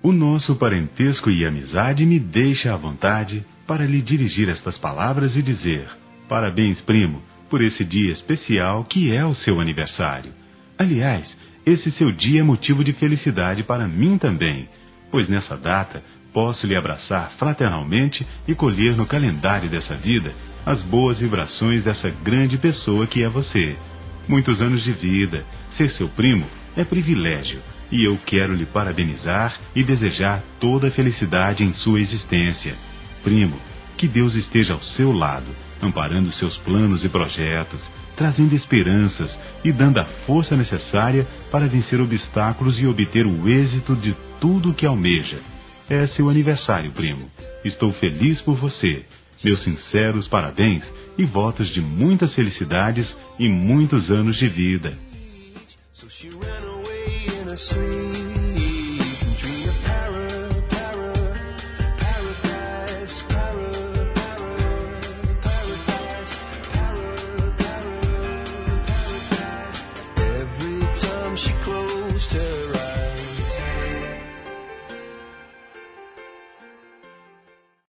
O nosso parentesco e amizade me deixa à vontade para lhe dirigir estas palavras e dizer: parabéns, primo, por esse dia especial que é o seu aniversário. Aliás, esse seu dia é motivo de felicidade para mim também, pois nessa data posso lhe abraçar fraternalmente e colher no calendário dessa vida as boas vibrações dessa grande pessoa que é você. Muitos anos de vida, ser seu primo é privilégio, e eu quero lhe parabenizar e desejar toda a felicidade em sua existência. Primo, que Deus esteja ao seu lado, amparando seus planos e projetos, trazendo esperanças e dando a força necessária para vencer obstáculos e obter o êxito de tudo o que almeja. É seu aniversário, primo. Estou feliz por você. Meus sinceros parabéns e votos de muitas felicidades e muitos anos de vida. So she ran away in a sleep.